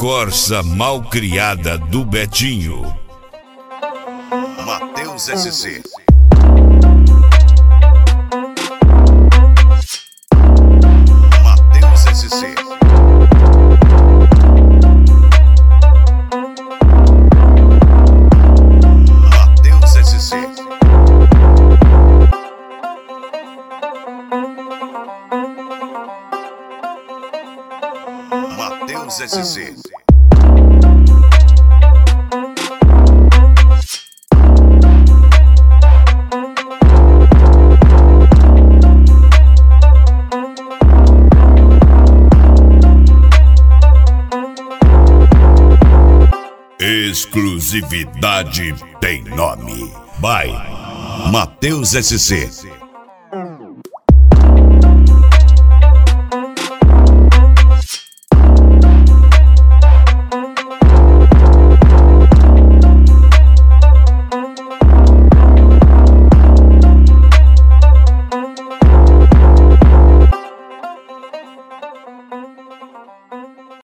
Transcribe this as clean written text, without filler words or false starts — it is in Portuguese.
Corsa Malcriada do Betinho. Matheus SC. Matheus SC. Matheus SC. Matheus SC. Exclusividade tem nome. By Matheus SC.